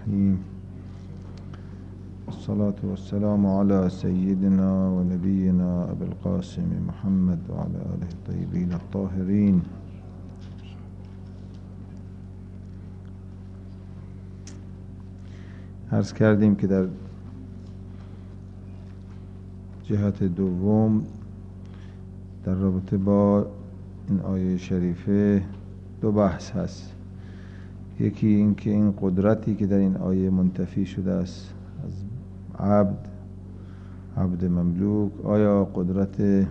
الرحیم. الصلاة والسلام على سيدنا ونبينا أبي القاسم محمد وعلى آله الطيبين الطاهرين. عرض کردیم که در جهت دوم در رابطه با این آیه شریفه دو بحث هست. یکی این که این قدرتی که در این آیه منتفی شده است از عبد مملوک، آیا قدرت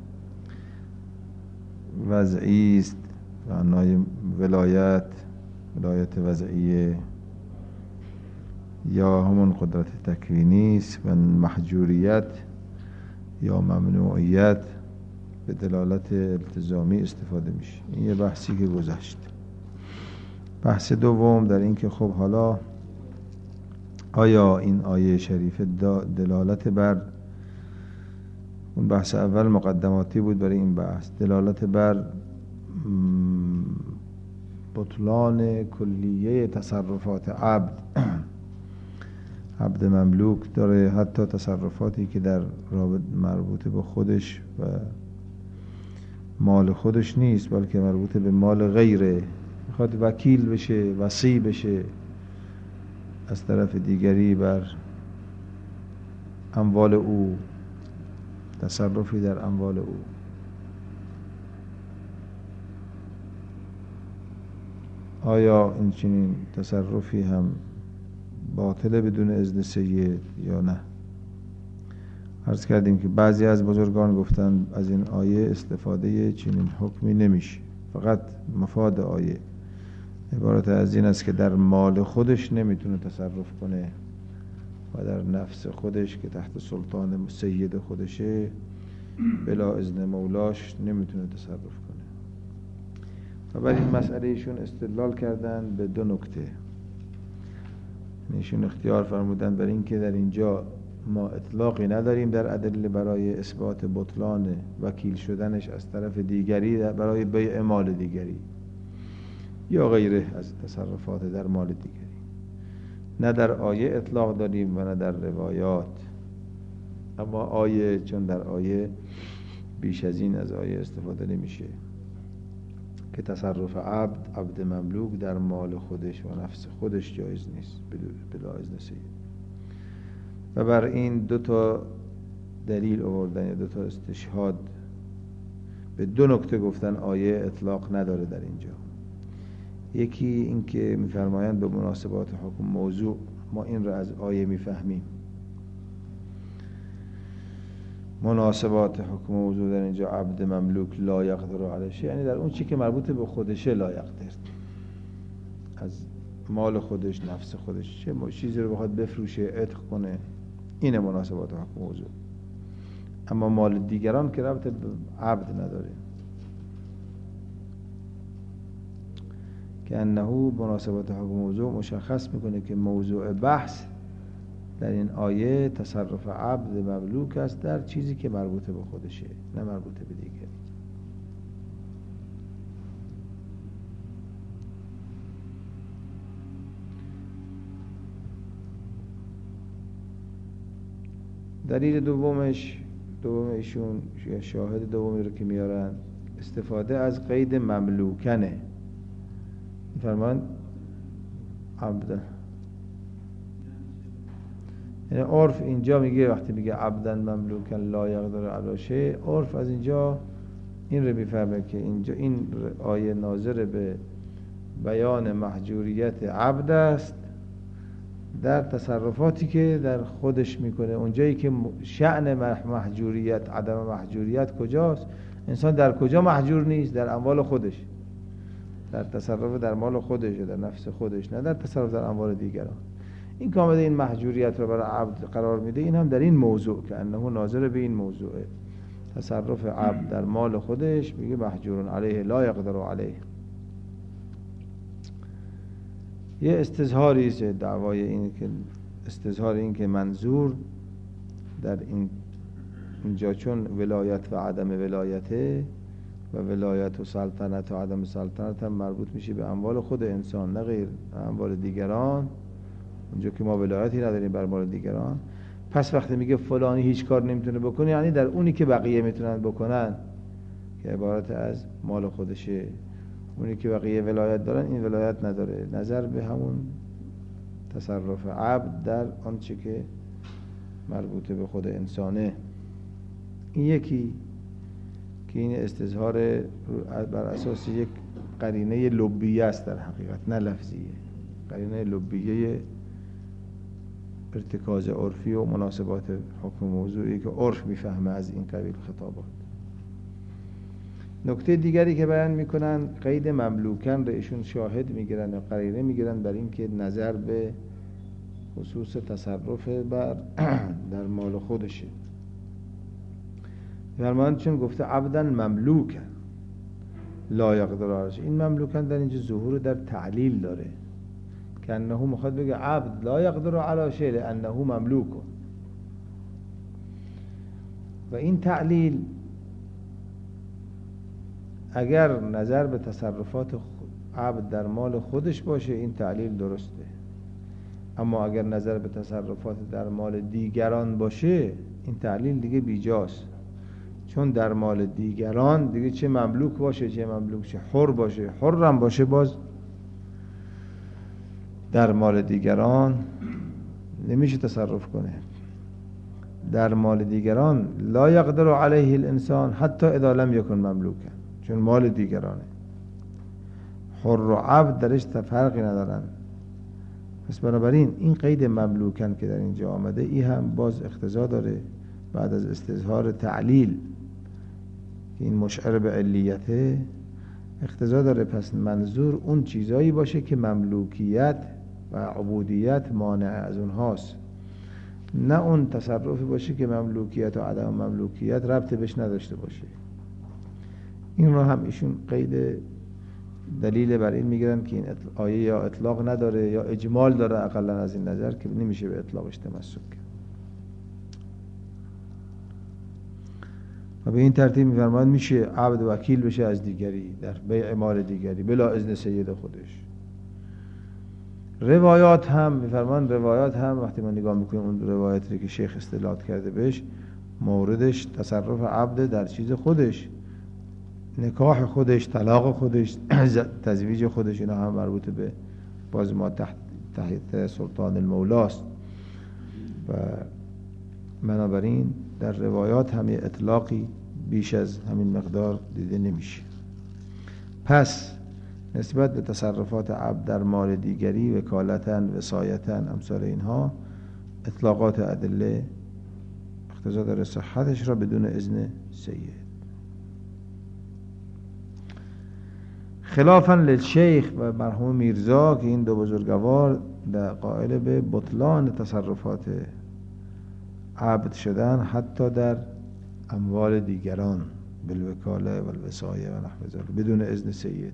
وضعی است و معنای ولایت وضعیه، یا همون قدرت تکوینی است و محجوریت یا ممنوعیت به دلالت التزامی استفاده میشه. این یه بحثی که گذشت. بحث دوم در این که خب حالا آیا این آیه شریفه دلالت بر اون بحث اول مقدماتی بود برای این بحث، دلالت بر بطلان کلیه تصرفات عبد مملوک داره، حتی تصرفاتی که در رابط مربوط به خودش و مال خودش نیست بلکه مربوط به مال غیره، میخواد وکیل بشه، وصی بشه از طرف دیگری بر اموال او، تصرفی در اموال او. آیا این چنین تصرفی هم باطله بدون اذن سید یا نه؟ عرض کردیم که بعضی از بزرگان گفتن از این آیه استفاده چنین حکمی نمیشه، فقط مفاد آیه عبارت از این است که در مال خودش نمیتونه تصرف کنه و در نفس خودش که تحت سلطان سید خودشه بلا اذن مولاش نمیتونه تصرف کنه. و بر این مسئله ایشون استدلال کردن به دو نکته. ایشون اختیار فرمودن بر این که در اینجا ما اطلاقی نداریم در ادله برای اثبات بطلان وکیل شدنش از طرف دیگری برای بیع مال دیگری یا غیره از تصرفات در مال دیگری. نه در آیه اطلاق داریم و نه در روایات، اما آیه چون در بیش از این از آیه استفاده نمیشه که تصرف عبد مملوک در مال خودش و نفس خودش جایز نیست بلا اذن سید. و بر این دو تا دلیل آوردن یا دو تا استشهاد به دو نکته گفتن آیه اطلاق نداره در اینجا. یکی این که می‌فرمایند به مناسبات حکم موضوع ما این را از آیه می‌فهمیم. مناسبات حکم موضوع در اینجا عبد مملوک لا یقدر علیه، یعنی در اون چی که مربوط به خودشه لا یقدر، از مال خودش، نفس خودش چه چیزی رو بخواد بفروشه، عتق کنه، این مناسبات حکم موضوع. اما مال دیگران که ربط به عبد نداره، که انه مناسبات حکم موضوع مشخص میکنه که موضوع بحث در این آیه تصرف عبد مملوک است در چیزی که مربوط به خودشه، نه مربوط به دیگری. دلیل دوم ایشون یا شاهد دومی رو که میارن استفاده از قید مملوکنه. فرمان عبد، یعنی عرف اینجا میگه وقتی میگه عبدن مملوکن لا یقدر علی شیء، عرف از اینجا این رو میفهمه که اینجا این آیه ناظر به بیان محجوریت عبد است در تصرفاتی که در خودش میکنه. اونجایی که شأن محجوریت، عدم محجوریت کجاست؟ انسان در کجا محجور نیست؟ در اموال خودش، در تصرف در مال خودش و در نفس خودش، نه در تصرف در اموال دیگران. این کامل این محجوریت رو برای عبد قرار میده. این هم در این موضوع که انه ناظر به این موضوع تصرف عبد در مال خودش میگه محجور علیه لا یقدر علیه. یه استظهاری است دعوای این که استظهار این که منظور در اینجا چون ولایت و عدم ولایته و ولایت و سلطنت و عدم سلطنت هم مربوط میشه به اموال خود انسان نه غیر اموال دیگران، اونجا که ما ولایتی نداریم بر مال دیگران. پس وقتی میگه فلانی هیچ کار نمیتونه بکنه، یعنی در اونی که بقیه میتونن بکنن که عبارت از مال خودشه، اونی که بقیه ولایت دارن این ولایت نداره. نظر به همون تصرف عبد در آنچه که مربوط به خود انسانه. این یکی که این استظهار بر اساس یک قرینه لبیه است در حقیقت، نه لفظیه، قرینه لبیه ارتکاز عرفی و مناسبات حکم موضوعی که عرف میفهمه از این قبیل خطابات. نکته دیگری که بیان میکنن قید مملوکن را ایشون شاهد میگیرن یا قرینه میگیرن بر این که نظر به خصوص تصرف بر در مال خودشه. فرمان چون گفته عبدن مملوکن لا یقدر علیه، این مملوکن در اینجا ظهور در تعلیل داره که انه مخاطب بگه عبد لا یقدر علی شیء لانه مملوک، و این تعلیل اگر نظر به تصرفات عبد در مال خودش باشه این تعلیل درسته، اما اگر نظر به تصرفات در مال دیگران باشه این تعلیل دیگه بیجاست. چون در مال دیگران دیگه چه مملوک باشه چه مملوک شه، حر باشه حرم باشه، باز در مال دیگران نمیشه تصرف کنه. در مال دیگران لا یقدر علیه الانسان حتی اذا لم یکن مملوکا، چون مال دیگرانه. حر و عبد درش فرقی ندارن. پس بنابراین این قید مملوکن که در اینجا آمده ای هم باز اقتضا داره بعد از استظهار تعلیل که این مشعر به علیته اقتضا داره پس منظور اون چیزایی باشه که مملوکیت و عبودیت مانع از اونهاست، نه اون تصرفی باشه که مملوکیت و عدم مملوکیت ربط بهش نداشته باشه. این رو هم ایشون قید دلیل بر این میگیرن که این آیه یا اطلاق نداره یا اجمال داره، اقلا از این نظر که نمیشه به اطلاقش تمسک کرد. و به این ترتیب میفرماید میشه عبد وکیل بشه از دیگری در بیع مال دیگری بلا اذن سید خودش. روایات هم میفرمان، روایات هم وقتی ما نگاه میکنیم اون روایاتی که شیخ استدلال کرده بهش موردش تصرف عبد در چیز خودش، نکاح خودش، طلاق خودش، تزویج خودش، اینا هم مربوط به باز ما تحت سلطان المولاست و بنابراین در روایات هم یه اطلاقی بیش از همین مقدار دیده نمیشه. پس نسبت به تصرفات عبد در مال دیگری وکالتاً وصایتاً امثال اینها اطلاقات ادله اقتضا داره صحتش را بدون اذن سید. خلافاً للشیخ و مرحوم میرزا که این دو بزرگوار در قائل به بطلان تصرفات عبد شدن حتی در اموال دیگران بالوکاله و الوصایه و نحو ذلک بدون اذن سید.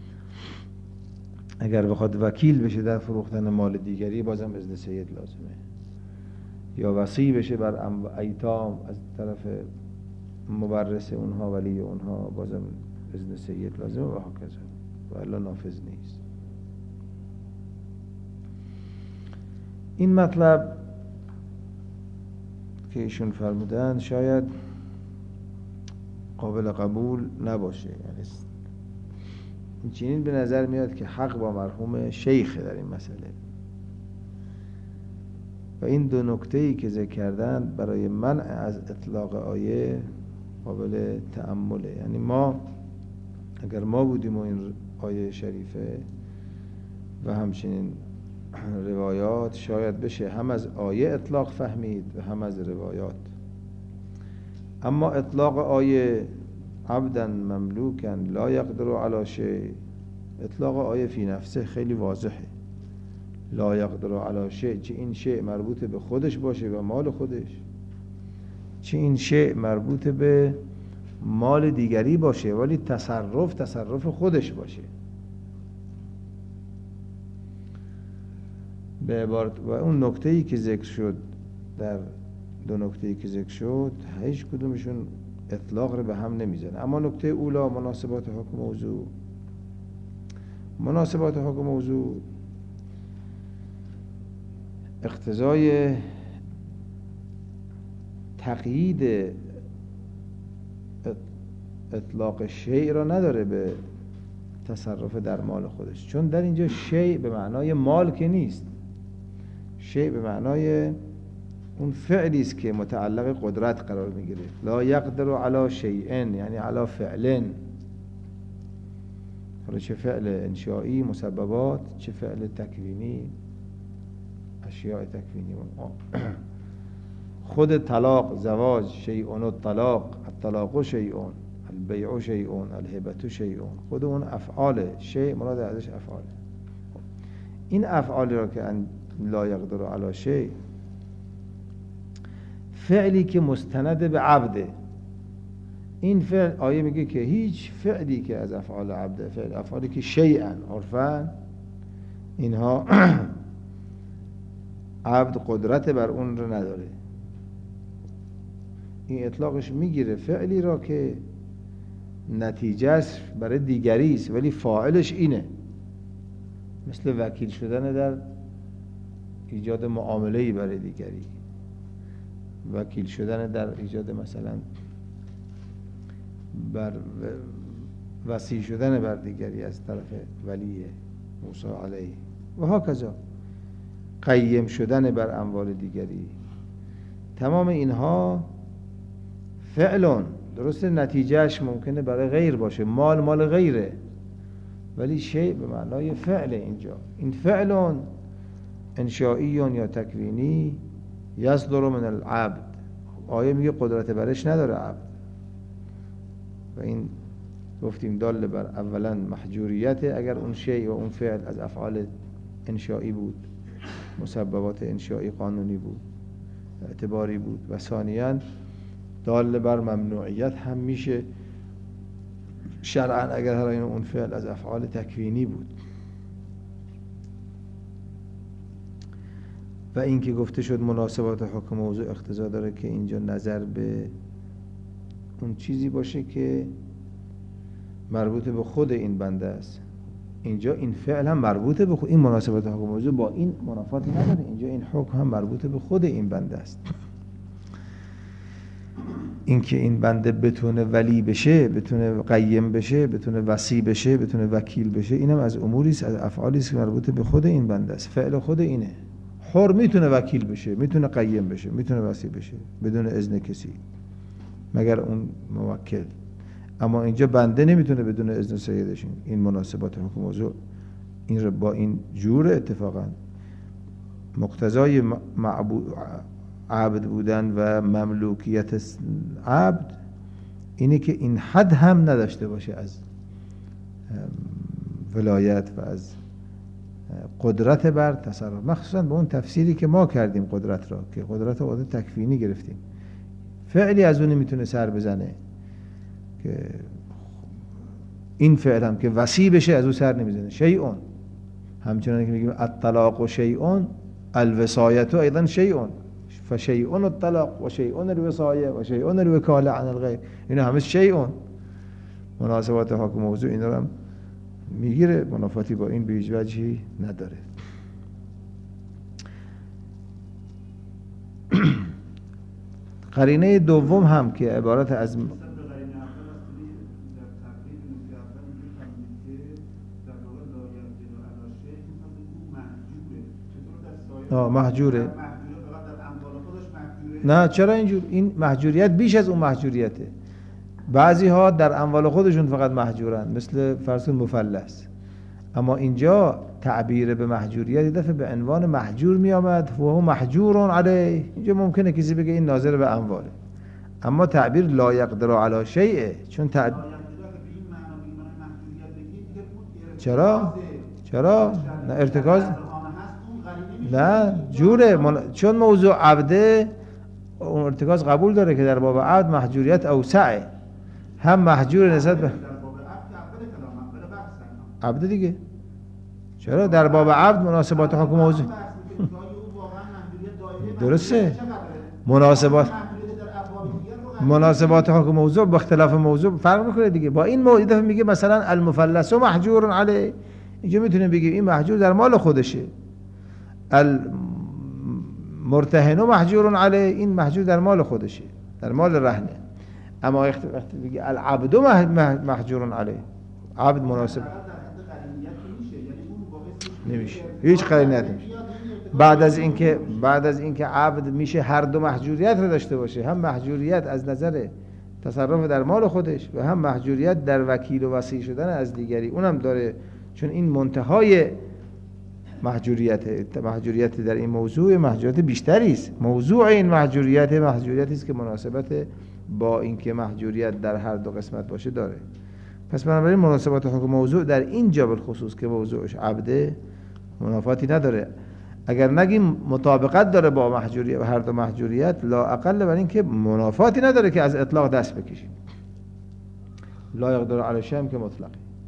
اگر بخواد وکیل بشه در فروختن مال دیگری بازم اذن سید لازمه، یا وصی بشه بر ایتام از طرف مورث اونها ولی اونها بازم اذن سید لازمه و هکذا، و الا نافذ نیست. این مطلب که ایشون فرمودن شاید قابل قبول نباشه، یعنی این چنین به نظر میاد که حق با مرحوم شیخ در این مسئله، و این دو نکته‌ای که ذکر کردن برای منع از اطلاق آیه قابل تأمله. یعنی ما اگر ما بودیم و این آیه شریفه و همچنین روایات شاید بشه هم از آیه اطلاق فهمید و هم از روایات، اما اطلاق آیه عبداً مملوکاً لا یقدر علی شیء، اطلاق آیه فی نفسه خیلی واضحه. لا یقدر علی شیء، چه این شیء مربوط به خودش باشه و مال خودش، چه این شیء مربوط به مال دیگری باشه ولی تصرف خودش باشه. به عبارت و اون نکته‌ای که ذکر شد در دو نکته‌ای که ذکر شد هیچ کدومشون اطلاق رو به هم نمیزنه. اما نکته اولا مناسبات حکم موضوع، مناسبات حکم موضوع اقتضای تقیید اطلاق شیء را نداره به تصرف در مال خودش، چون در اینجا شیء به معنای مال که نیست، شیء به معنای اون فعلی است که متعلق قدرت قرار میگیره. لا یقدر علی شیء یعنی علی فعل، حالا چه فعل انشایی مسببات، چه فعل تکوینی اشیاء تکوینی. خود طلاق زواج شیء الطلاق، الطلاق شیء، البیع شیء، الهبة شیء، خود اون افعال شیء مراد ازش افعال. این افعالی را که لا یقدر علی شیء، فعلی که مستند به عبده، این فعل آیه میگه که هیچ فعلی که از افعال عبده، فعل افعالی که شیئا عرفا اینها عبد قدرت بر اون رو نداره، این اطلاقش میگیره فعلی را که نتیجهش برای دیگری است ولی فاعلش اینه، مثل وکیل شدن در ایجاد معامله‌ای برای دیگری، وکیل شدن در ایجاد مثلا بر وصی شدن بر دیگری از طرف ولی موسی علیه و هاکذا، قیم شدن بر اموال دیگری، تمام اینها فعلون، درسته نتیجهش ممکنه برای غیر باشه، مال غیره، ولی شیء به معنای فعل اینجا. این فعلون انشائیون یا تکوینی یصدر من العبد، آیه میگه قدرت برش نداره عبد، و این گفتیم دال بر اولا محجوریت، اگر اون شیء و اون فعل از افعال انشایی بود، مسببات انشایی قانونی بود، اعتباری بود، و ثانیاً دال بر ممنوعیت هم میشه شرعاً اگر هر اون فعل از افعال تکوینی بود. و این که گفته شد مناسبات حکم موضوع اقتضا داره که اینجا نظر به اون چیزی باشه که مربوط به خود این بنده است. اینجا این فعل هم مربوط به خود، این مناسبات حکم موضوع با این منافاتی نداره، اینجا این حکم هم مربوط به خود این بنده است. اینکه این بنده بتونه ولی بشه، بتونه قیم بشه، بتونه وصی بشه، بتونه وکیل بشه، اینم از اموری است، از افعالی است که مربوط به خود این بنده است. فعل خود اینه. حر میتونه وکیل بشه، میتونه قیم بشه، میتونه وصی بشه بدون اذن کسی مگر اون موکل، اما اینجا بنده نمیتونه بدون اذن سیدش. این مناسبات حکم موضوع این رو با این جور اتفاقا مقتضای عبد بودن و مملوکیت عبد اینه که این حد هم نداشته باشه از ولایت و از قدرت بر تصرف، مخصوصا به اون تفسیری که ما کردیم قدرت را، که قدرت رو تکوینی گرفتیم، فعلی از اون میتونه سر بزنه که این فعل هم که وصی بشه از اون سر نمیزنه. شیئون، همچنان که میگیم الطلاق و شیئون، الوصایت ایضا شیئون، فشیئون الطلاق و شیئون الوصایه و شیئون الوکاله عن الغیر، اینا همه شیئون. مناسبات حکم موضوع اینا رو هم میگیره، منافاتی با این به هیچ وجهی نداره. قرینه دوم هم که عبارت از محجوره. نه چرا اینجور؟ این محجوریت بیش از اون محجوریته. بعضی ها در اموال خودشون فقط محجورن، مثل فرض مفلس، اما اینجا تعبیر به محجوریت دفعه به عنوان محجور می آمد و هو محجور علیه. اینجا ممکنه کسی بگه این ناظر به امواله، اما تعبیر لا یقدر علی شیء، چون چرا نه ارتکاز نه جوره، چون موضوع عبده اون ارتکاز قبول داره که در باب عبد محجوریت اوسعه، هم محجور نسبت به عبد دیگه. چرا در باب عبد مناسبات حکم موضوع درسته، مناسبات حکم موضوع با اختلاف موضوع فرق میکنه دیگه. با این موضوع دفعه میگه مثلا المفلس محجور علیه، اینجا میتونه بگه این محجور در مال خودشه، مرتهن و محجور علیه، این محجور در مال خودشه، در مال رهنه. اما وقتی بگی العبد محجور علیه، عبد مناسب نمیشه، هیچ قرینت نمیشه. بعد از اینکه عبد میشه هر دو محجوریت رو داشته باشه، هم محجوریت از نظر تصرف در مال خودش و هم محجوریت در وکیل و وصی شدن از دیگری، اونم داره. چون این منتهای محجوریت در این موضوع محجوریت بیشتری است. موضوع این محجوریتی است که مناسبت با اینکه محجوریت در هر دو قسمت باشه داره. پس بنابراین مناسبت حکم موضوع در این جا بالخصوص که موضوعش عبده منافاتی نداره. اگر نگیم مطابقت داره با محجوریت و هر دو محجوریت، لا اقل بر این که منافاتی نداره که از اطلاق دست بکشیم. لا یقدر علی شیء که مطلق.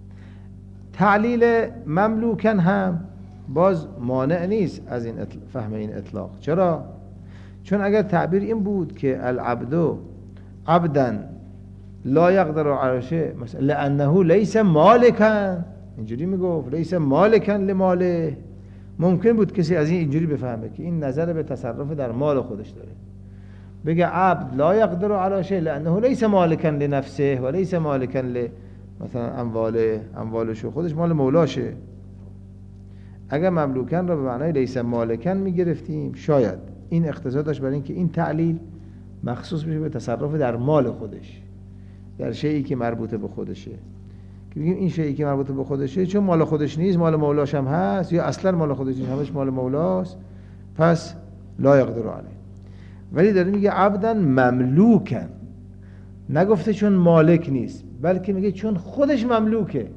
تعلیل مملوکن هم باز مانع نیست از این فهم این اطلاق. چرا؟ چون اگر تعبیر این بود که العبد عبدا لا یقدر علی شیء مثلا لانه لیس مالکا، اینجوری میگفت لیس مالکا لماله، ممکن بود کسی از این اینجوری بفهمه که این نظر به تصرف در مال خودش داره. بگه عبد لا یقدر علی شیء لانه لیس مالکا لنفسه و لیس مالکا مثلا اموالش خودش مال مولاشه. اگر مملوکن را به معنای لیس مالکن میگرفتیم شاید این اقتضا داشت برای اینکه این تعلیل مخصوص بشه به تصرف در مال خودش، در شیئی که مربوط به خودشه. که بگیم این شیئی که مربوط به خودشه چون مال خودش نیست، مال مولاش هم هست، یا اصلا مال خودش نیست، همش مال مولاست، پس لا یقدر علیه. ولی داره میگه عبدا مملوکن، نگفته چون مالک نیست، بلکه میگه چون خودش مملوکه.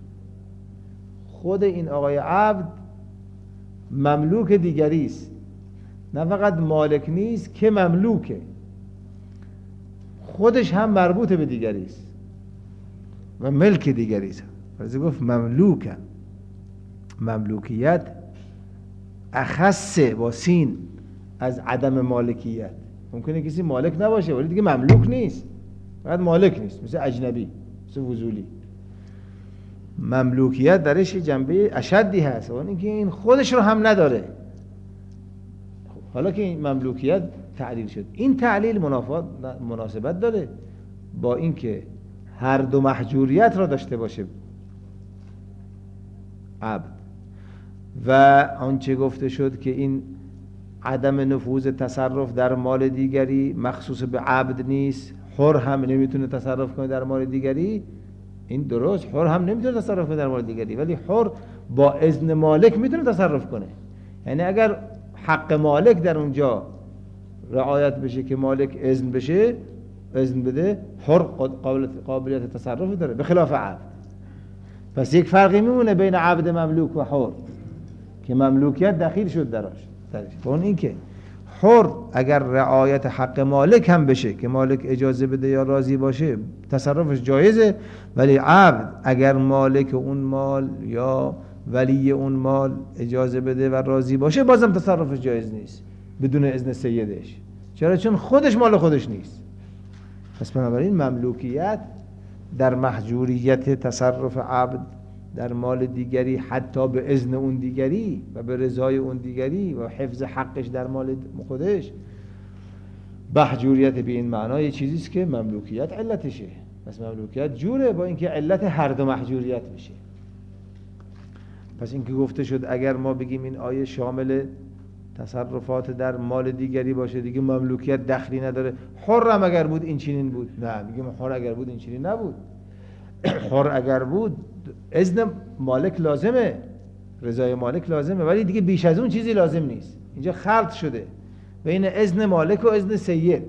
خود این آقای عبد مملوک دیگری است، نه فقط مالک نیست که مملوکه، خودش هم مربوط به دیگری است و ملک دیگری است. فرض گفت مملوکه، مملوکیت اخص با سین از عدم مالکیت. ممکنه کسی مالک نباشه ولی دیگه مملوک نیست، فقط مالک نیست، مثل اجنبی، مثل وضولی. مملوکیت درش جنبه اشدی هست، اون اینکه این خودش رو هم نداره. حالا که این مملوکیت تعلیل شد، این تعلیل مناسبت داره با اینکه هر دو محجوریت را داشته باشه عبد، و آنچه گفته شد که این عدم نفوذ تصرف در مال دیگری مخصوص به عبد نیست، حر هم نمیتونه تصرف کنه در مال دیگری. این درست، حر هم نمیتونه تصرف کنه در مال دیگری، ولی حر با اذن مالک میتونه تصرف کنه. یعنی اگر حق مالک در اونجا رعایت بشه که مالک اذن بده، حر قابلیت تصرف داره به خلاف عبد. پس یک فرقی میمونه بین عبد مملوک و حر که مملوکیت دخیل شد درش. اون این که حر اگر رعایت حق مالک هم بشه که مالک اجازه بده یا راضی باشه تصرفش جایزه، ولی عبد اگر مالک اون مال یا ولی اون مال اجازه بده و راضی باشه بازم تصرفش جایز نیست بدون اذن سیدش. چرا؟ چون خودش مال خودش نیست. پس بنابراین مملوکیت در محجوریت تصرف عبد در مال دیگری حتی به اذن اون دیگری و به رضای اون دیگری و حفظ حقش در مال خودش، محجوریت به این معنای چیزیست که مملوکیت علتشه. پس مملوکیت جوره با اینکه علت هر دو محجوریت بشه. پس اینکه گفته شد اگر ما بگیم این آیه شامل تصرفات در مال دیگری باشه دیگه مملوکیت دخلی نداره. حرم اگر بود این چنین بود، نه میگیم حر اگر بود این چنین نبود. حر اگر بود اذن مالک لازمه، رضای مالک لازمه، ولی دیگه بیش از اون چیزی لازم نیست. اینجا خلط شده بین اذن مالک و اذن سید.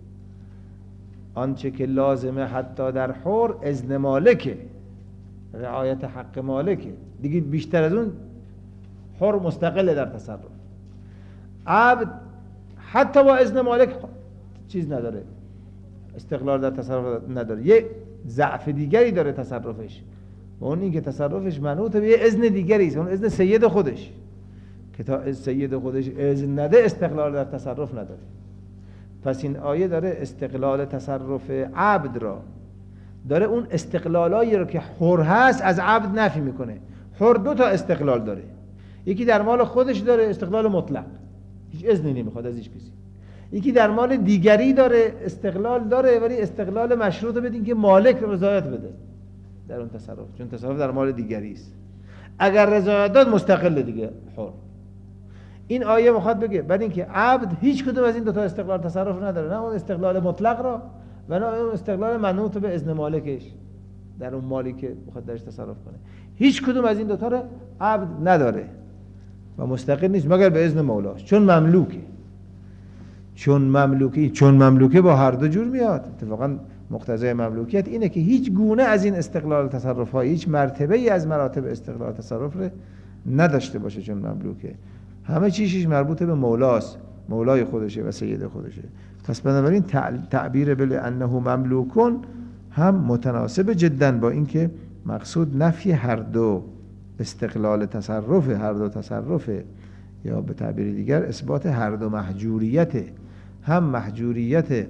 آنچه که لازمه حتی در حر اذن مالکه، رعایت حق مالکه، دیگه بیشتر از اون حر مستقله در تصرف. عبد حتی با اذن مالک چیز نداره، استقلال در تصرف نداره، یه ضعف دیگری داره تصرفش، و اون این که تصرفش منوط به یه اذن دیگری است، اون اذن سید خودش، که تا سید خودش اذن نده استقلال در تصرف نداره. پس این آیه داره استقلال تصرف عبد را، داره اون استقلالایی رو که حر هست از عبد نفی میکنه. حر دو تا استقلال داره، یکی در مال خودش داره استقلال مطلق، هیچ اذنی نمیخواد از هیچ کسی. یکی در مال دیگری داره استقلال داره، ولی استقلال مشروطه بدین که مالک رضایت بده در اون تصرف، چون تصرف در مال دیگری است. اگر رضایت داد مستقل دیگه حر. این آیه میخواد بگه بعد اینکه عبد هیچ کدوم از این دو تا استقلال تصرف نداره، نه اون استقلال مطلق را و نه اون استقلال منوط به اذن مالکش در اون مالی که میخواد درش تصرف کنه. هیچ کدوم از این دو تا رو عبد نداره و مستقل نیست مگر به اذن مولاش، چون مملوکه. چون مملوکه با هر دو جور میاد. اتفاقا مقتضای مملوکیت اینه که هیچ گونه از این استقلال تصرف ها، هیچ مرتبه ای از مراتب استقلال تصرف رو نداشته باشه چون مملوکه. همه چیزش مربوط به مولاست، مولای خودشه و سید خودشه. پس بنابراین تعبیر بل انه مملوکون هم متناسب جدا با اینکه مقصود نفی هر دو استقلال تصرف، هر دو تصرف، یا به تعبیر دیگر اثبات هر دو محجوریت، هم محجوریت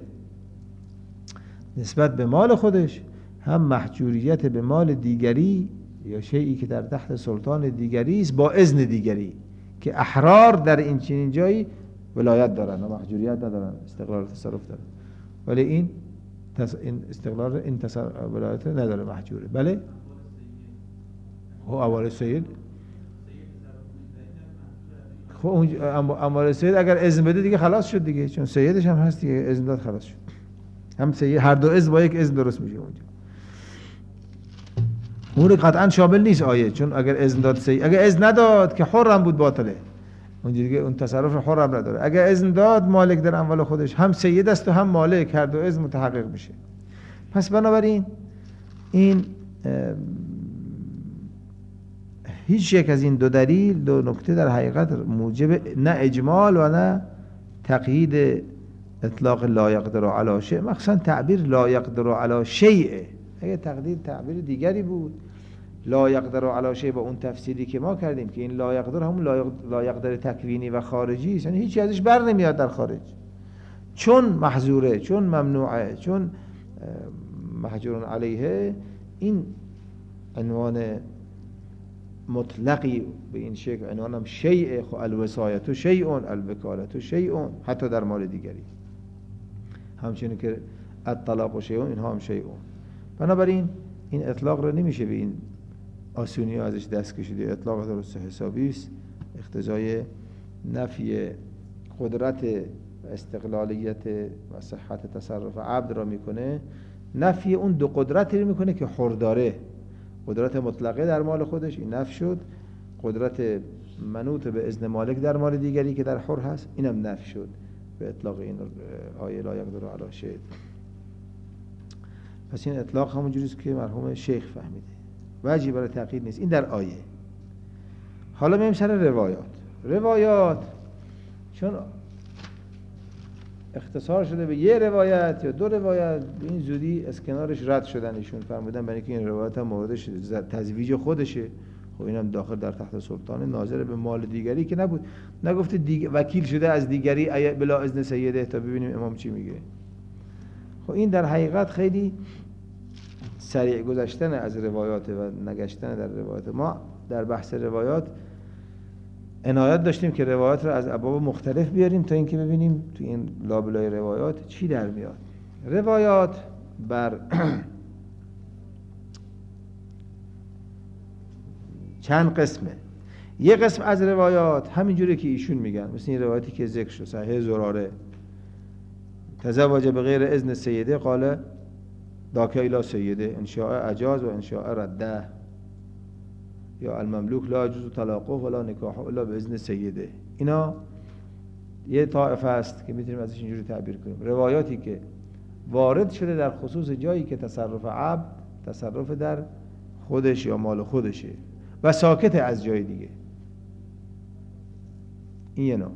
نسبت به مال خودش، هم محجوریت به مال دیگری یا شیئی که در تحت سلطان دیگری است با اذن دیگری، که احرار در این چنین جایی ولایت دارن و محجوریت ندارن، استقلال تصرف دارن، ولی این استقلال این ولایت نداره، محجوره. بله خب اموال سید، خب اموال سید اگر اذن بده دیگه خلاص شد دیگه، چون سیدش هم هست دیگه، اذن داد خلاص شد. هم سید هر دو اذن با یک اذن درست میشه اونجا. اون قطعا شامل نیست آیه، چون اگر اذن داد سید، اگر اذن نداد که حرم بود باطله، اونجا دیگه اون تصرف حرم نداره. اگر اذن داد مالک در اموال خودش، هم سید است و هم مالک، هر دو اذن متحقق میشه. پس بنابراین این هیچ یک از این دو دلیل، دو نکته در حقیقت موجب نه اجمال و نه تقیید اطلاق لا یقدر علی شیء، مخصوصا تعبیر لا یقدر علی شیء. اگه تعبیر دیگری بود، لا یقدر علی شیء با اون تفسیری که ما کردیم که این لا یقدر همون لا یقدر تکوینی و خارجی است، یعنی هیچی ازش بر نمیاد در خارج، چون محظوره، چون ممنوعه، چون محجور علیه. این عنوان مطلقی به این شکل عنوانم شیء، خو الوصایت شیء، الوکالت شیء، حتی در مال دیگری همچنین که الطلاق شیء، اینها هم شیء. بنابراین این اطلاق رو نمیشه به این آسونی ازش دست کشیده. اطلاق درست حسابی است، اقتضای نفی قدرت استقلالیت و صحت تصرف عبد را میکنه، نفی اون دو قدرتی رو میکنه که حر داره. قدرت مطلقه در مال خودش این نفی شد، قدرت منوط به اذن مالک در مال دیگری که در حر هست اینم نفی شد به اطلاق این آیه لا یقدر علی شیء. پس این اطلاق همون جوریست که مرحوم شیخ فهمیده، وجهی برای تأکید نیست. این در آیه. حالا میایم سر روایات چون اختصار شده به یه روایت یا دو روایت، به این زودی از کنارش رد شدن. ایشون فرمودن برای اینکه این روایت هم موردش تزویج خودشه، خب اینم داخل در تحت سلطان ناظر به مال دیگری که نبود، نگفته وکیل شده از دیگری بلا اذن سیده تا ببینیم امام چی میگه. خب این در حقیقت خیلی سریع گذشتن از روایات و نگشتن در روایات. ما در بحث روایات عنایت داشتیم که روایات رو از ابواب مختلف بیاریم تا اینکه ببینیم تو این لابلای روایات چی در میاد. روایات بر چند قسمه. یه قسم از روایات همینجوری که ایشون میگن، مثل این روایتی که ذکر شد صحیح زراره، تزوج بغیر اذن سیده قال داک الی سیده انشاء اجاز و انشاء رده، یا المملوک لا يجوز طلاقه ولا نکاحه الا باذن سیده. اینا یه طائفه است که میتونیم ازش اینجوری تعبیر کنیم. روایاتی که وارد شده در خصوص جایی که تصرف عبد تصرف در خودش یا مال خودشه و ساکت از جای دیگه، این یه نوع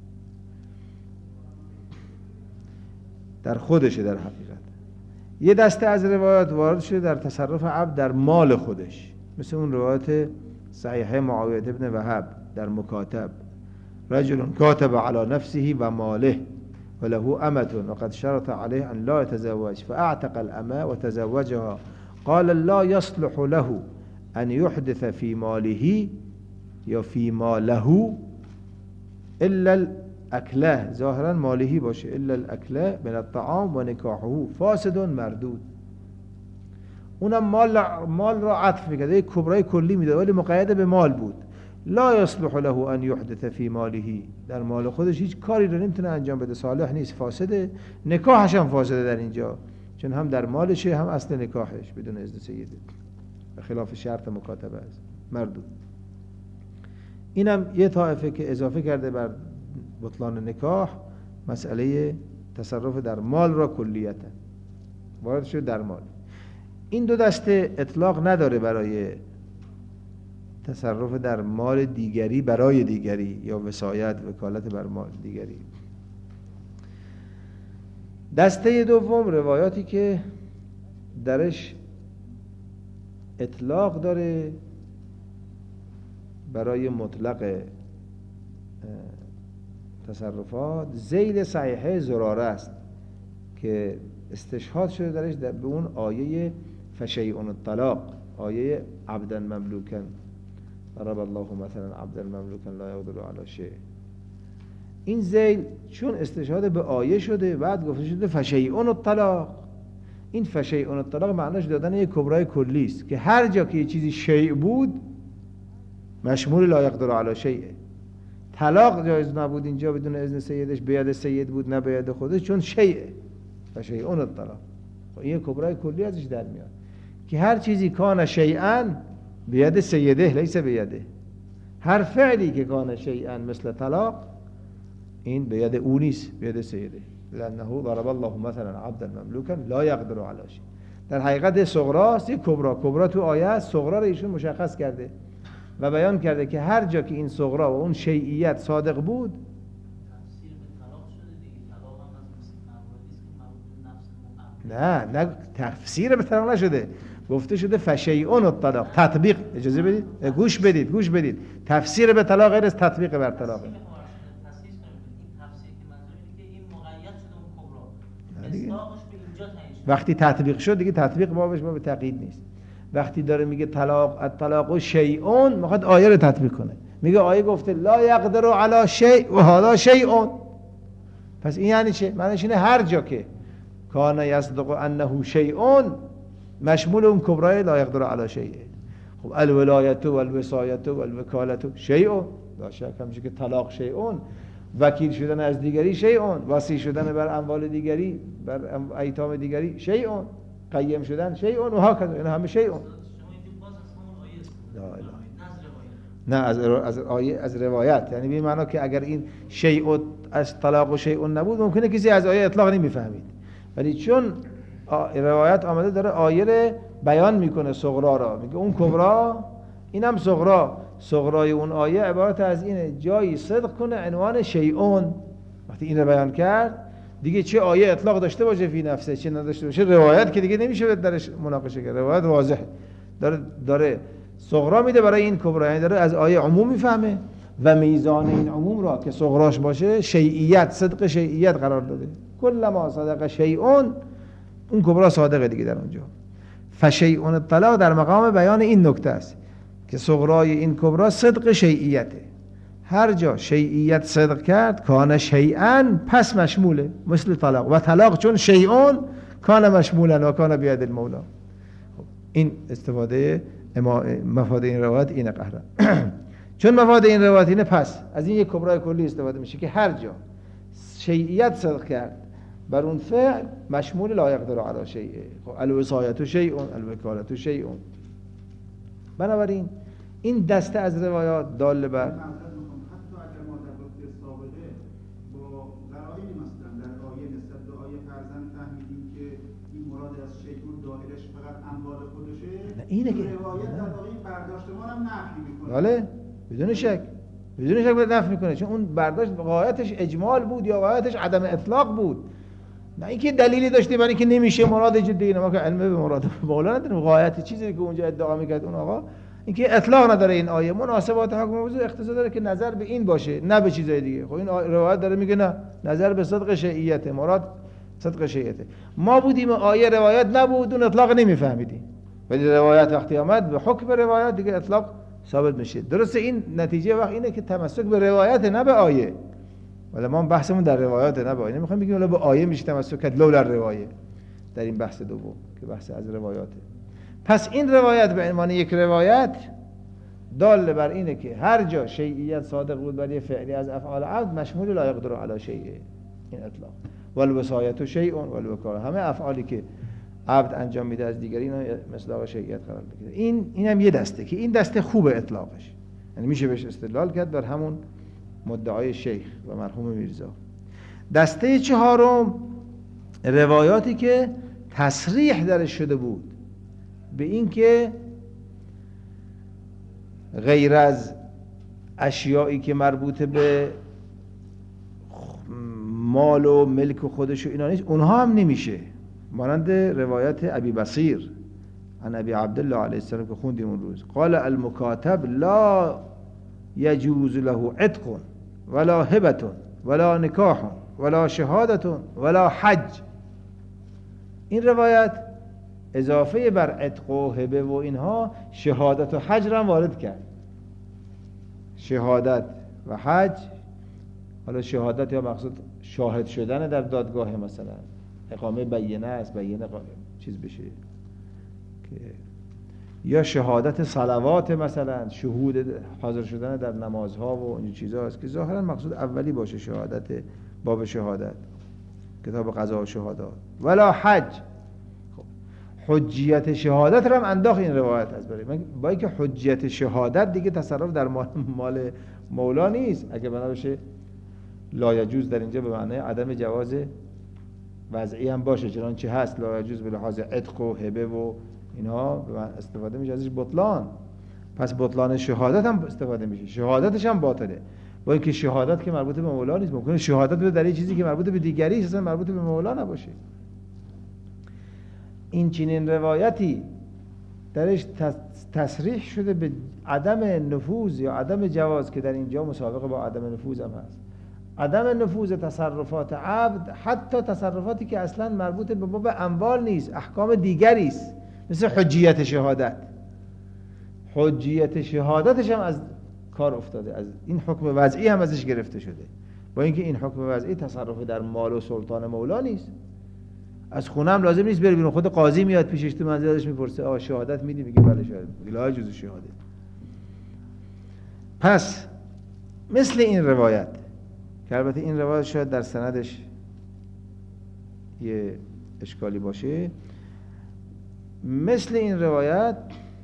در خودشه. در حقیقت یه دسته از روایات وارد شده در تصرف عبد در مال خودش، مثل اون روایت صحیحه معاویه ابن وهب در مکاتب، رجل کاتب علی نفسه و ماله وله امة وقد شرط عليه ان لا يتزوج فاعتق الامة وتزوجها قال لا يصلح له ان يحدث في ماله یا في ماله الا اکله ظاهرا مالهی باشه، الا الاکله من الطعام و نکاحه فاسد مردود. اونم مال را عطف میکرد، یک کبرای کلی میداد ولی مقید به مال بود. لا یصلح له ان یحدث فی ماله، در مال خودش هیچ کاری رو نمیتونه انجام بده، صالح نیست، فاسده. نکاحش هم فاسده در اینجا، چون هم در مالشه هم اصل نکاحش بدون اذن سیده، به خلاف شرط مکاتبه است، مردود. اینم یه طایفه که اضافه کرده بر بطلان نکاح مسئله تصرف در مال را کلیتا وارد شده در مال. این دو دسته اطلاق نداره برای تصرف در مال دیگری برای دیگری یا وصایت وکالت بر مال دیگری. دسته دوم روایاتی که درش اطلاق داره برای مطلق تصرفات. ذیل صحیحه زراره است که استشهاد شده درش به اون آیه فشیء الطلاق، آیه عبدا مملوکا ضرب الله مثلا عبدا مملوکا لا یقدر علی شیء. این ذیل چون استشهاد به آیه شده بعد گفته شده فشیء الطلاق. این فشیء الطلاق معناش دادن یک کبرای کلی است که هر جا که یه چیزی شیء بود مشمول لا یقدر علی شیء. طلاق جایز نبود اینجا بدون اذن سیدش، به ید سید بود نه به ید خودش، چون شیء فشیء الطلاق. این کبرای کلی ازش در میاد که هر چیزی کان شیئا به ید سیده لیس به یده. هر فعلی که کان شیئا مثل طلاق این به ید او نیست، به ید سیده. لانه ضرب الله مثلا عبدا مملوکا لا یقدر علی شیء. در حقیقت صغراست، یک کبرا تو آیه است. صغرا رو ایشون مشخص کرده و بیان کرده که هر جا که این صغرا و اون شیعیت صادق بود نه تفسیر به طلاق نشده، گفته شده فشیء الطلاق. تطبیق، اجازه بدید گوش بدید تفسیر به طلاق غیر از تطبیق بر طلاق. وقتی تطبیق شد دیگه تطبیق بابش باب تقیید نیست. وقتی داره میگه الطلاق شیء میخواد آیه رو تطبیق کنه، میگه آیه گفته لا یقدر علی شیء و هذا شیء. پس این یعنی چه؟ معنیش اینه هر جا که کان یصدق انه شیء مشمول اون کبرای لا یقدر علی شیء. خب الولایت و الوصایت و الوکالت شیء، لا شک همچون که طلاق شیء، وکیل شدن از دیگری شیء، وصی شدن بر اموال دیگری بر ایتام دیگری شیء، قیم شدن شیء و هکذا، اینا همه شیء. نه از آیه، از روایت، یعنی به معنی که اگر این شیء از طلاق و شیء نبود ممکنه کسی از آیه اطلاق نمیفهمید، ولی چون روایت آمده داره آیه رو بیان میکنه صغرا را، میگه اون کبرا اینم صغرا. صغرای اون آیه عبارت از اینه جایی صدق کنه عنوان شیئون. وقتی این رو بیان کرد دیگه چه آیه اطلاق داشته باشه فی نفسه چه نداشته باشه، روایت که دیگه نمیشه درش مناقشه کرد. روایت واضح داره صغرا میده برای این کبرا، یعنی داره از آیه عموم میفهمه و میزان این عموم را که صغراش باشه شیعیت، صدق شیعیت قرار داده. کل ما صدق شیئون اون کبرا صادقه دیگه در اونجا. فشیء الطلاق در مقام بیان این نکته است که صغرای این کبرا صدق شیعیته. هر جا شیعیت صدق کرد کان شیئا پس مشموله، مثل طلاق. و طلاق چون شیئون کان مشمولا و کان بیاد المولا. این استفاده مفاد این روایت اینه قهرا. چون مفاد این روایت اینه پس از این یک کبرای کلی استفاده میشه که هر جا شیعیت صدق کرد بر اون فعل مشمول لا یقدر علی شیء. الوصایت شیء الوکالت شیء. بنابراین این دسته از روایات دال بر حتی اگر ما در وقت سابقه با قرائن مثلا در آیه نسبت به آیه فرزند فهمیدیم که این مراد از شیطان دایرش فقط اموال خودشه، اینه که روایت در واقع برداشت ما هم نفی میکنه. بله بدون شک نفی میکنه، چون اون برداشت غایتش اجمال بود یا غایتش عدم اطلاق بود، نه اینکه دلیلی داشته برای اینکه نمیشه مراد جدی. ما که علم به مراد مولا نداریم، غایت چیزی که اونجا ادعا میکرد اون آقا اینکه اطلاق نداره. این آیه مناسبات حکم موضوع اختصاص داره که نظر به این باشه نه به چیزای دیگه. خب این روایت داره میگه نه، نظر به صدق شیعیته، مراد صدق شیعیته. ما بودیم آیه روایت نبود اون اطلاق نمیفهمیدیم، ولی روایت وقتی آمد به حکم روایت دیگه اطلاق ثابت میشه. درسته این نتیجه وقت اینه که تمسک به روایت نه به آیه. ولی ما بحثمون در روایات نه با آیه. نمیخوایم بگیم ولی با آیه میشه تمسک کرد لولا روایه در این بحث دوم که بحث از روایاته. پس این روایت به عنوان یک روایت دال بر اینه که هر جا شیعیت صادق بود برای فعلی از افعال عبد مشمول لا یقدر علی شیء، این اطلاق والوصایت شیء والوکاله، همه افعالی که عبد انجام میده از دیگری اینا مصداق شیعیت قرار بگیره. این هم یه دسته که این دسته خوبه اطلاقش، یعنی میشه بهش استدلال کرد بر همون مدعای شیخ و مرحوم میرزا. دسته چهارم روایاتی که تصریح درش شده بود به این که غیر از اشیایی که مربوط به مال و ملک و خودش و اینا نیست اونها هم نمیشه، مانند روایت ابی بصیر عن ابی عبدالله علیه السلام که خوندیم اون روز، قال المکاتب لا یجوز له عتق ولا هبه ولا نکاح ولا شهادت ولا حج. این روایت اضافه بر عتق و هبه و اینها شهادت و حج را وارد کرد. شهادت و حج، حالا شهادت یا مقصود شاهد شدن در دادگاه، مثلا اقامه بینه است، بینه چیز بشه که، یا شهادت صلوات، مثلا شهود حاضر شدن در نمازها و این چیزها است که ظاهرا مقصود اولی باشه شهادت، باب شهادت کتاب قضا و شهادات. ولا حج، حجیت شهادت رو هم انداخت این روایت از برای با اینکه حجیت شهادت دیگه تصرف در مال مولا نیست، اگه بنا بشه لا یجوز در اینجا به معنی عدم جواز وضعی هم باشه، چنانچه هست لا یجوز به لحاظ عتق و هبه و اینها به معنی استفاده میشه ازش بطلان، پس بطلان شهادت هم استفاده میشه، شهادتش هم باطله، با اینکه شهادت که مربوط به مولا نیست، ممکنه شهادت بده در این چیزی که مربوط به دیگری است، اصلا مربوط به مولا نباشه. این چنین روایتی درش تصریح شده به عدم نفوذ یا عدم جواز که در اینجا مسابقه با عدم نفوذ هم هست، عدم نفوذ تصرفات عبد، حتی تصرفاتی که اصلا مربوط به باب اموال نیست، احکام دیگری است، مثل حجیت شهادت. حجیت شهادتش هم از کار افتاده، از این حکم وضعی هم ازش گرفته شده، با اینکه این حکم وضعی تصرف در مال و سلطان مولا نیست. از خونه هم لازم نیست بره بیرون، خود قاضی میاد پیشش تو منزلش میپرسه آقا شهادت میدی؟ میگه بله شهادت میدی، لا یجوز شهادت. پس مثل این روایت که البته این روایت شاید در سندش یه اشکالی باشه، مثل این روایت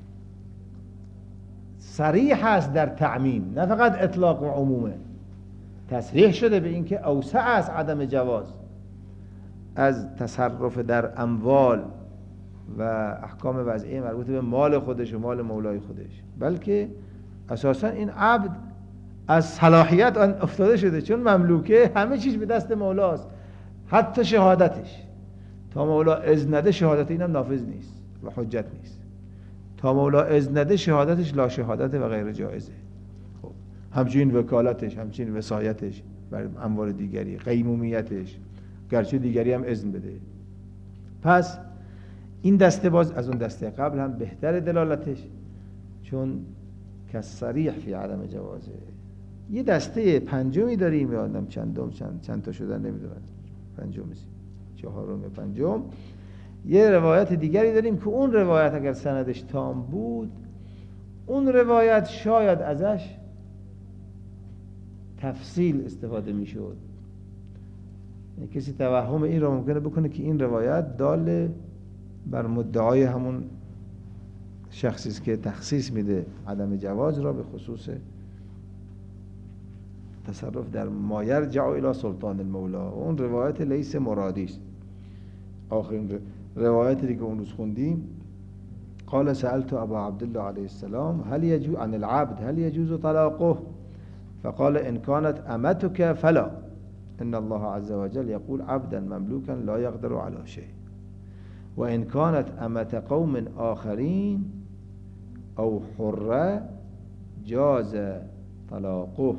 صریح است در تعمیم، نه فقط اطلاق و عمومه، تصریح شده به این که اوسع است عدم جواز از تصرف در اموال و احکام وضعی مربوط به مال خودش و مال مولای خودش، بلکه اساسا این عبد از صلاحیت افتاده شده، چون مملوکه همه چیز به دست مولاست، حتی شهادتش تا مولا اذن نده شهادت اینم نافذ نیست و حجت نیست، تا مولا اذن نده شهادتش لا شهادت و غیر جایزه. خب همچنین وکالتش، همچنین وصایتش بر اموال دیگری، قیمومیتش گرچه دیگری هم اذن بده. پس این دسته باز از اون دسته قبل هم بهتر دلالتش، چون کسریح فی عدم جوازه. یه دسته پنجمی داریم، یادم چند تا شدن نمیدونم، پنجم چهارم یا پنجم. یه روایت دیگری داریم که اون روایت اگر سندش تام بود، اون روایت شاید ازش تفصیل استفاده میشد. کسی توهم این رو ممکنه بکنه که این روایت دال بر مدعای همون شخصی است که تخصیص میده عدم جواز را به خصوص تصرف در ما یرجع الی سلطان المولا. اون روایت لیس مرادی است. آخرین روایتی که اون روز خوندیم، قال سألت ابا عبدالله علیه السلام هل يجوز عن العبد هل يجوز طلاقه فقال ان كانت امتك فلا ان الله عز وجل يقول عبدا مملوكا لا يقدر على شيء وان كانت امت قوم آخرين او حره جاز طلاقه.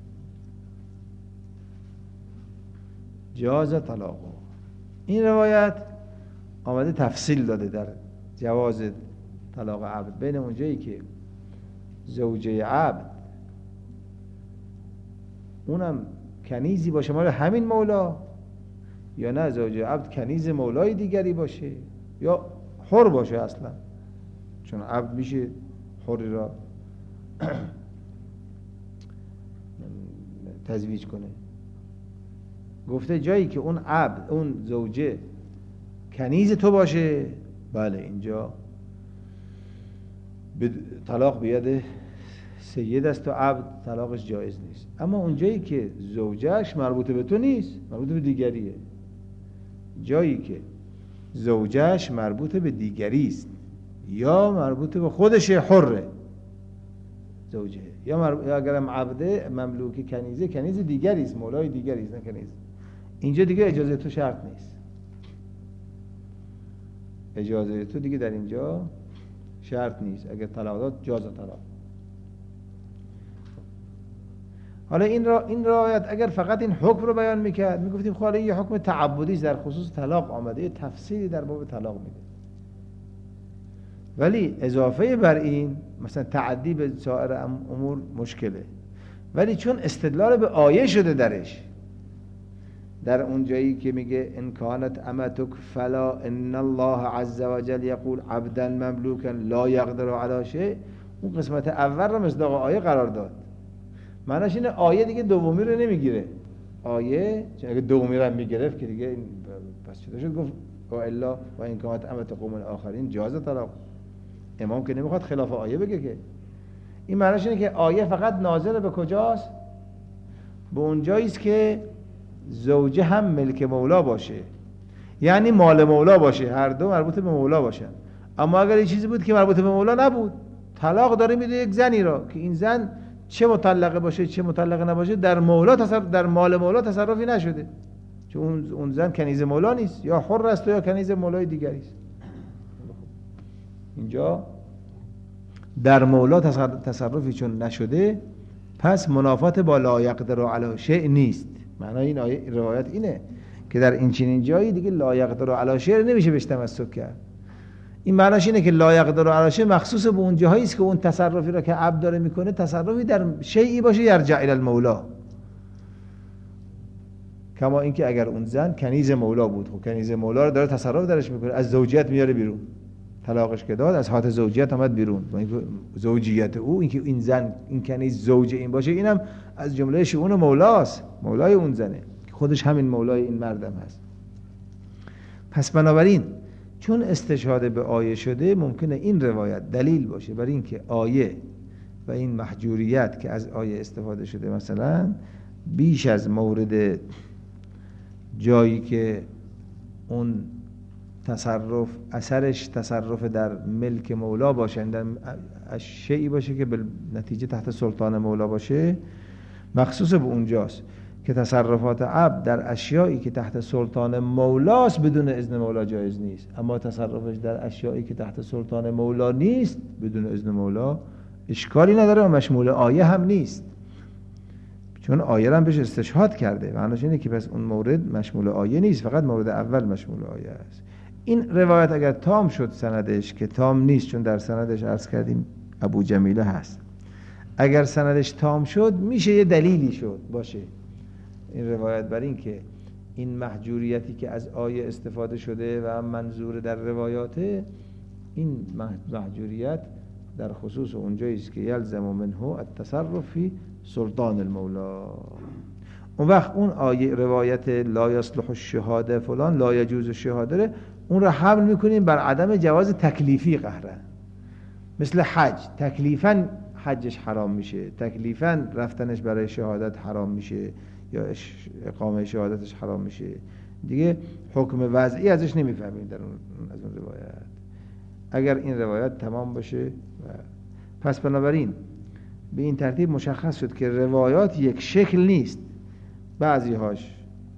جاز طلاقه. این روایت آمده تفصیل داده در جواز طلاق عبد، بین اونجایی که زوجه عبد اونم کنیزی باشه مال همین مولا، یا نه زوج عبد کنیز مولای دیگری باشه، یا حر باشه اصلا، چون عبد میشه حری را تزویج کنه. گفته جایی که اون عبد، اون زوجه کنیز تو باشه، بله اینجا طلاق بیاد سید است و عبد طلاقش جایز نیست. اما اونجایی که زوجهش مربوط به تو نیست، مربوط به دیگریه، جایی که زوجهش مربوط به دیگری است یا مربوط به خودش حره زوجه، یا اگرم عبده مملوک کنیزه، کنیز دیگری است، مولای دیگری است، نه کنیز. اینجا دیگه اجازه تو شرط نیست، اجازه تو دیگه در اینجا شرط نیست. اگر طلاق داد جاز طلاق. حالا این رعایت اگر فقط این حکم رو بیان میکرد، میگفتیم خب یه حکم تعبدی در خصوص طلاق آمده، یه تفصیلی در باب طلاق میده. ولی اضافه بر این مثلا تعدی به سایر امور مشکله، ولی چون استدلال به آیه شده درش، در اون جایی که میگه ان کانت امتک فلا ان الله عز وجل یقول عبدا مملوکا لا یقدر علی شیء، اون قسمت اول رو مصداق آیه قرار داد. معناش اینه آیه دیگه دومی رو نمیگیره. آیه چون اگه دومی رو میگرفت که دیگه پس چطور شد گفت و الا و ان کانت امت قوم آخرین جاز طلاق. امام که نمیخواد خلاف آیه بگه که. این معناش اینه که آیه فقط نازل به کجاست؟ به اون جایی است که زوجه هم ملک مولا باشه، یعنی مال مولا باشه، هر دو مربوط به مولا باشن. اما اگر یه چیزی بود که مربوط به مولا نبود، طلاق داره میده یک زنی را که این زن چه مطلقه باشه چه مطلقه نباشه، در مال مولا تصرفی نشده، چون اون زن کنیز مولا نیست، یا حر است یا کنیز مولای دیگری است. اینجا در مولا تصرفی چون نشده، پس منافات با لا یقدر علی شیء نیست. معنای این آیه روایت اینه که در این چنین جایی دیگه لا یقدر علی شیء نمیشه بهش تمسک کرد. این معناش اینه که لا یقدر علی شیء مخصوص به اون جاهایی است که اون تصرفی را که عبد داره میکنه تصرفی در شیئی باشه یرجع الی المولا. کما اینکه اگر اون زن کنیز مولا بود، خب کنیز مولا رو داره تصرف درش میکنه، از زوجیت میاره بیرون، طلاقش که داد از حالت زوجیت آمد بیرون. زوجیت او، اینکه این زن این کنیز زوج این باشه، اینم از جمله شؤون مولاست، مولای اون زنه، خودش همین مولای این مردم هست. پس بنابراین چون استشهاد به آیه شده، ممکنه این روایت دلیل باشه برای اینکه آیه و این محجوریت که از آیه استفاده شده، مثلا بیش از مورد جایی که اون تصرف اثرش تصرف در ملک مولا باشه، در شیئی باشه که به نتیجه تحت سلطان مولا باشه، مخصوص به اونجاست که تصرفات عبد در اشیایی که تحت سلطان مولاست بدون اذن مولا جایز نیست، اما تصرفش در اشیایی که تحت سلطان مولا نیست بدون اذن مولا اشکالی نداره و مشمول آیه هم نیست، چون آیه هم بهش استشهاد کرده. معناش اینه که پس اون مورد مشمول آیه نیست، فقط مورد اول مشمول آیه است. این روایت اگر تام شد سندش، که تام نیست چون در سندش عرض کردیم ابو جمیله هست، اگر سندش تام شد میشه یه دلیلی شد باشه این روایت بر این که این محجوریتی که از آیه استفاده شده و منظور در روایاته، این محجوریت در خصوص اونجایی است که یلزم منه التصرف فی سلطان المولا. اون وقت اون آیه روایت لا یصلح الشهاده فلان لا یجوز الشهاده، اون را حمل میکنیم بر عدم جواز تکلیفی قهرن. مثل حج، تکلیفاً حجش حرام میشه، تکلیفاً رفتنش برای شهادت حرام میشه، یا اقامه شهادتش حرام میشه دیگه. حکم وضعی ازش نمیفهمیم در اون از اون روایت، اگر این روایت تمام باشه. پس بنابراین به این ترتیب مشخص شد که روایات یک شکل نیست، بعضی هاش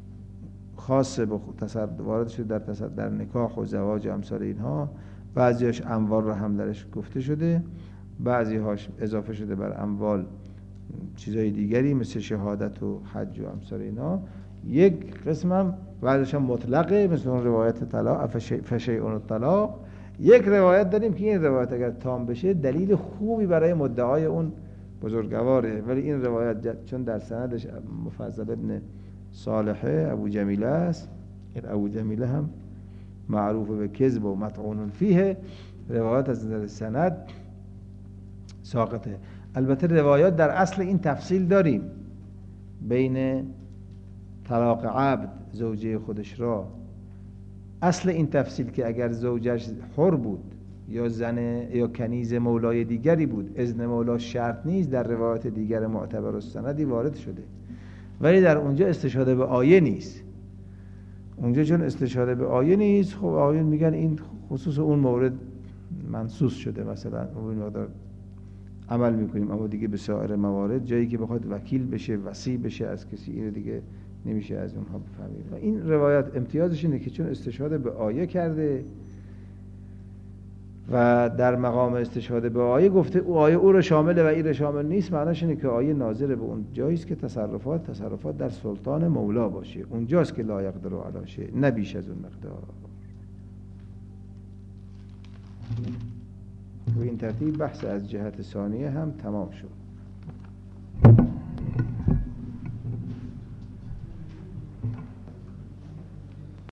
خاص به وارد شده در نکاح و زواج و امثال اینها، بعضی هاش اموال را هم درش گفته شده، بعضی هاش اضافه شده بر اموال چیزای دیگری مثل شهادت و حج و امثال اینها. یک قسم هم بعضیش هم مطلقه مثل اون روایت طلاق فشیء الطلاق. یک روایت داریم که این روایت اگر تام بشه دلیل خوبی برای مدعای اون بزرگواره، ولی این روایت چون در سندش مفضل ابن صالحه ابو جمیله است، این ابو جمیله هم معروف به کذب و مطعون فیه، روایات از نظر سند ساقطه. البته روایات در اصل این تفصیل داریم بین طلاق عبد زوجه خودش را، اصل این تفصیل که اگر زوجش حر بود یا زن یا کنیز مولای دیگری بود اذن مولا شرط نیست، در روایت دیگر معتبر و سندی وارد شده، ولی در اونجا استشهاد به آیه نیست. اونجا چون استشهاد به آیه نیست، خب آیه میگن این خصوص اون مورد منصوص شده، مثلا اون مقدار عمل میکنیم، اما دیگه به سایر موارد جایی که بخواد وکیل بشه وصی بشه از کسی، اینو دیگه نمیشه از اونها بفهمید. و این روایت امتیازش اینه که چون استشهاد به آیه کرده و در مقام استشهاد به آیه گفته او آیه او رو شامله و این رو شامل نیست، معناش اینه که آیه ناظر به اون جایی است که تصرفات در سلطان مولا باشه، اونجاست که لا یقدر علی شیء، نه بیش از اون مقدار. و این ترتیب بحث از جهت ثانیه هم تمام شد.